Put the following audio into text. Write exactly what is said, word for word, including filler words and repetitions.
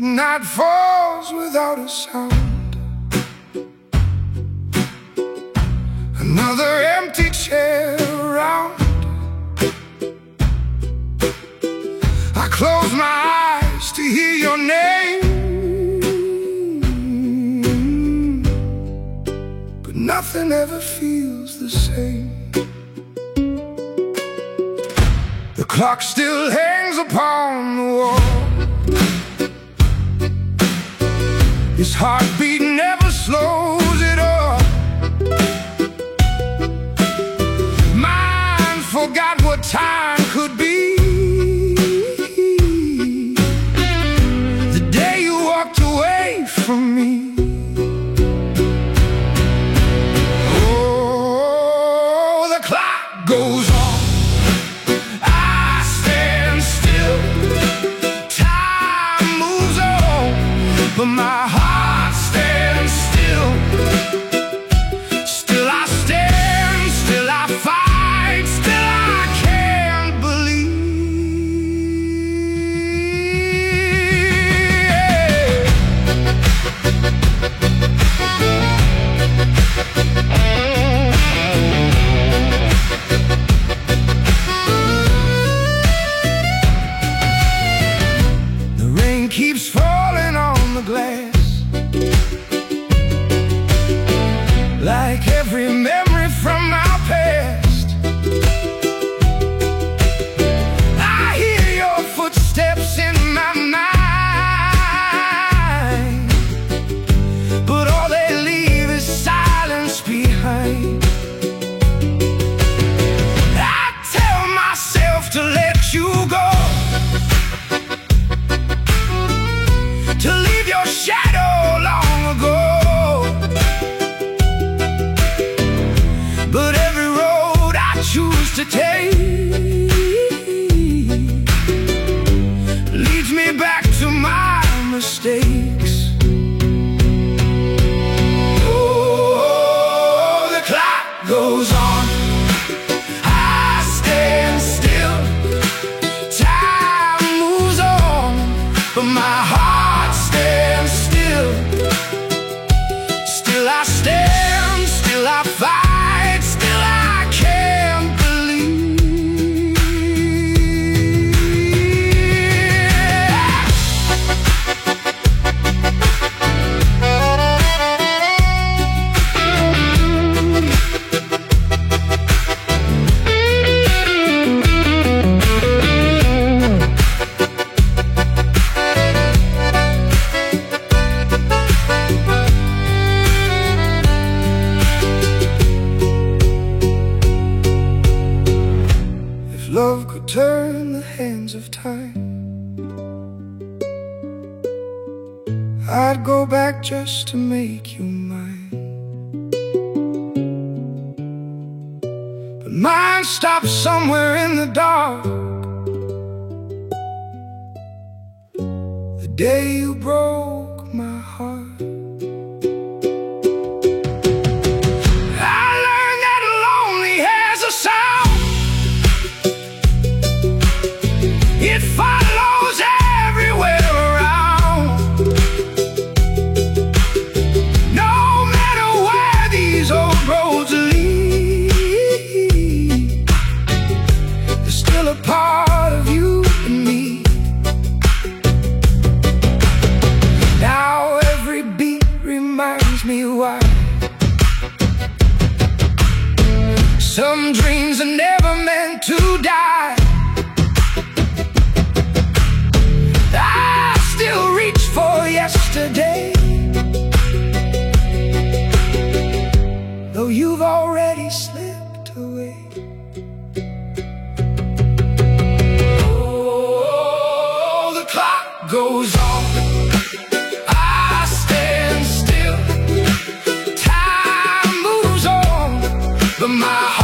night falls without a sound. Another empty chair around. I close my eyes to hear your name, but nothing ever feels the same. The clock still hangs upon the wall. His heartbeat never slows at all. Mine forgot what time could be. The day you walked away from me. Oh, the clock goes on. I stand still. Time moves on, but my heart keeps falling on the glass, like every memory from our past. I hear your footsteps in my mind, but all they leave is silence behind. I tell myself to let you go, to leave your shadow long ago. But every road I choose to take leads me back to my mistakes. Oh, the clock goes on. I stand still. Time moves on, but my heart stand still. Still I stand, still I fight, still I can't believe. Love could turn the hands of time, I'd go back just to make you mine. But mine stopped somewhere in the dark, the day you broke my heart. It follows everywhere around. No matter where these old roads lead, there's still a part of you and me. Now every beat reminds me why some dreams are never meant to die. For yesterday, though you've already slipped away. Oh, the clock goes on. I stand still. Time moves on, but my heart